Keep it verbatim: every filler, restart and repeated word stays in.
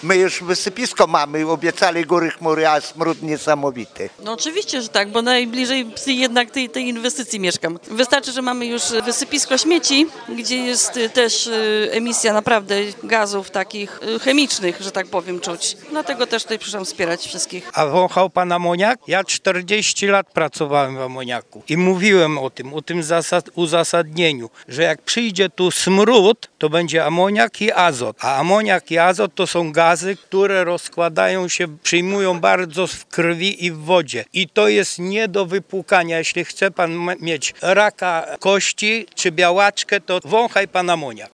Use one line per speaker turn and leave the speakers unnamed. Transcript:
My już wysypisko mamy, obiecali góry chmury, a smród niesamowity.
No oczywiście, że tak, bo najbliżej jednak tej, tej inwestycji mieszkam. Wystarczy, że mamy już wysypisko śmieci, gdzie jest też emisja naprawdę gazów takich chemicznych, że tak powiem, czuć. Dlatego też tutaj przyszłam wspierać wszystkich.
A wąchał pan amoniak? Ja czterdzieści lat pracowałem w amoniaku i mówiłem o tym, o tym zasad, uzasadnieniu, że jak przyjdzie tu smród, to będzie amoniak i azot. A amoniak i azot to są gazy, które rozkładają się, przyjmują bardzo w krwi i w wodzie. I to jest nie do wypłukania. Jeśli chce pan mieć raka kości czy białaczkę, to wąchaj pan amoniak.